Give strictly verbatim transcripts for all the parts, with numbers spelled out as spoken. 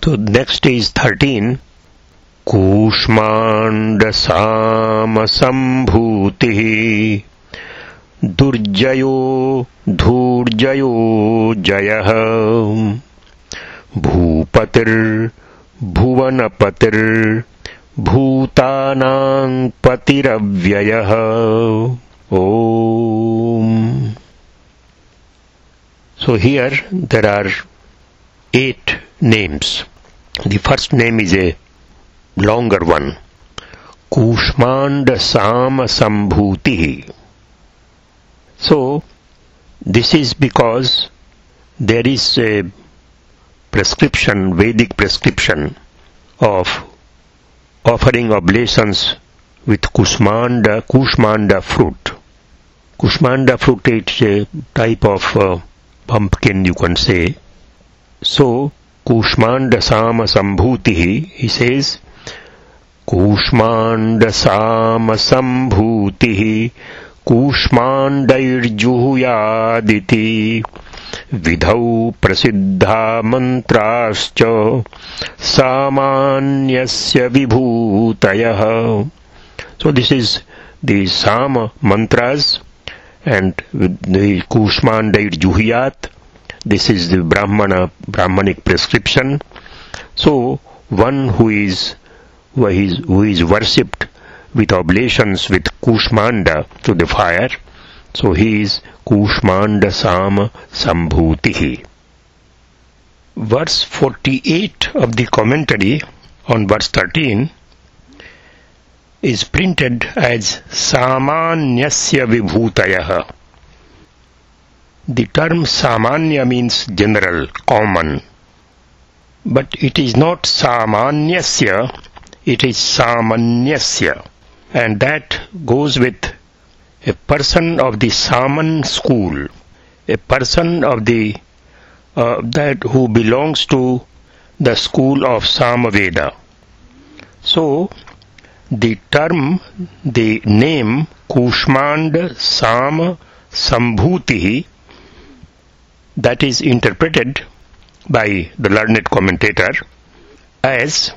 So next is thirteen. Kushmanda Sama Sambhuti Durjayo Dhurjayo Jayah Bhupatir Bhuvanapatir Bhutanang Patiravyayah. Om. So here there are eight names. The first name is a longer one. Kushmanda Sama Sambhuti. So this is because there is a prescription, Vedic prescription of offering oblations with Kushmanda, Kushmanda fruit. Kushmanda fruit is a type of uh, pumpkin, you can say. So Kushmanda Sama Sambhuti, he says, Kushmanda Sama Sambhuti Kushmandairjuhuyaditi Vidhau Prasiddha Mantrascha Samanyasya Vibhutayah. So this is the Sama mantras, and the Kushmandairjuhuyat, this is the Brahmana, Brahmanic prescription. So one who is who is, who is worshipped with oblations with Kushmanda to the fire, so he is Kushmanda Sama Sambhutihi. Verse forty-eight of the commentary on verse thirteen is printed as Samanyasya Vibhutayah. The term Samanya means general, common. But it is not Samanyasya, it is Samanyasya. And that goes with a person of the Saman school, a person of the uh, that who belongs to the school of Samaveda. So the term, the name Kushmanda Sama Sambhutihi, that is interpreted by the learned commentator as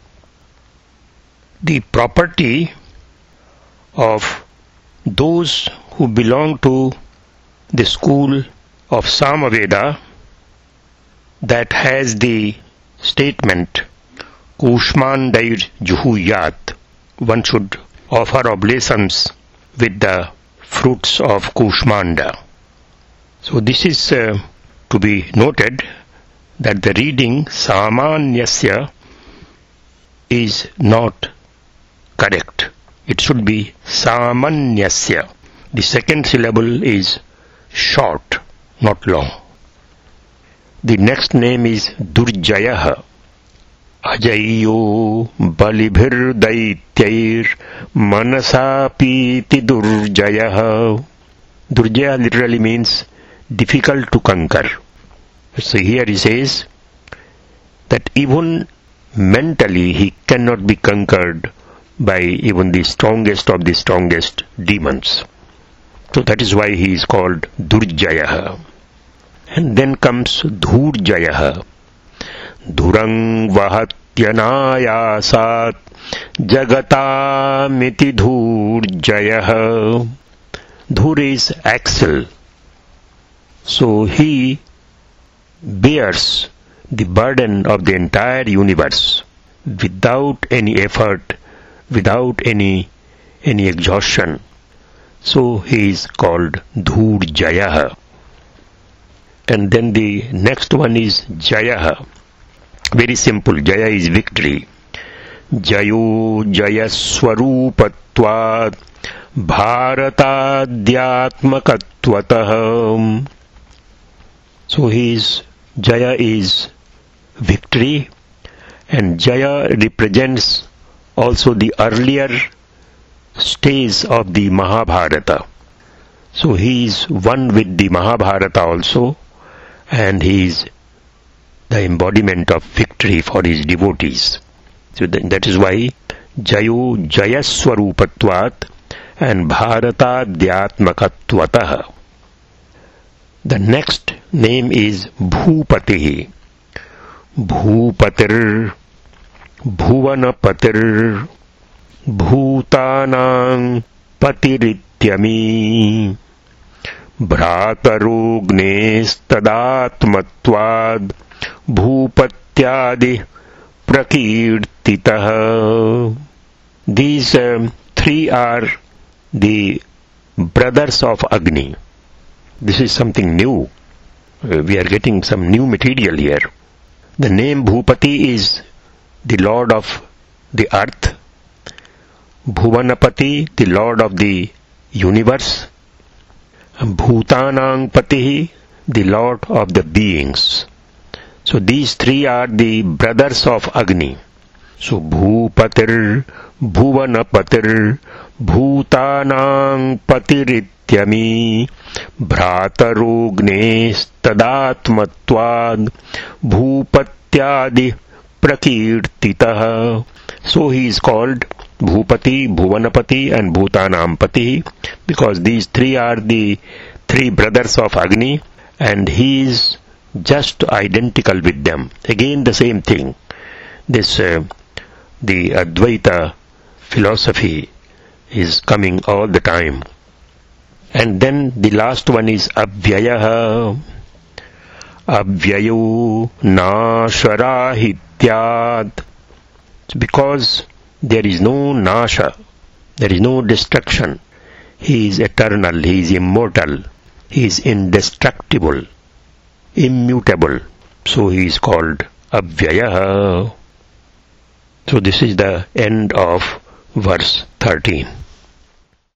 the property of those who belong to the school of Samaveda that has the statement Kushmandair Juhuyat. One should offer oblations with the fruits of Kushmanda. So this is uh, to be noted that the reading Samanyasya is not correct. It should be Samanyasya. The second syllable is short, not long. The next name is Durjayah. Ajayo balibhir daityair manasapiti durjayah. Durjaya literally means difficult to conquer. So here he says that even mentally he cannot be conquered by even the strongest of the strongest demons. So that is why he is called Durjayah. And then comes Dhurjayah. Dhurang vahatyanayasat jagatamiti dhurjayah. Dhur is axle. So he bears the burden of the entire universe without any effort, without any any exhaustion. So he is called Dhurjayah. And then the next one is Jayah. Very simple. Jaya is victory. Jayo Jayaswarupatvat Bharatadhyatmakatvatah. So his Jaya is victory, and Jaya represents also the earlier stage of the Mahabharata. So he is one with the Mahabharata also, and he is the embodiment of victory for his devotees. So that is why Jayo Jayaswarupatvat and Bharatadhyatmakatvatah. The next name is Bhupatihi. Bhupatir, Bhuvanapatir, Bhutanang Patirityami, Bhratarugneestadatmatvad, Bhupatyadi Prakirtitah. These um, three are the brothers of Agni. This is something new. Uh, we are getting some new material here. The name Bhupati is the Lord of the earth, Bhuvanapati, the Lord of the universe, Bhutanang Patihi, the Lord of the beings. So these three are the brothers of Agni. So Bhupatir, Bhuvanapatir, Bhutanang Patirityami, Bhratarugneestadatmatvad, Bhupatyadi Prakirtitah. So he is called Bhupati, Bhuvanapati and Bhutanam Pati, because these three are the three brothers of Agni, and he is just identical with them. Again the same thing. This uh, the Advaita philosophy is coming all the time. And then the last one is Abhyayaha. Abhyayo Nasharahityad. Because there is no Nasha, there is no destruction. He is eternal, he is immortal, he is indestructible, immutable. So he is called Abhyayaha. So this is the end of verse thirteen.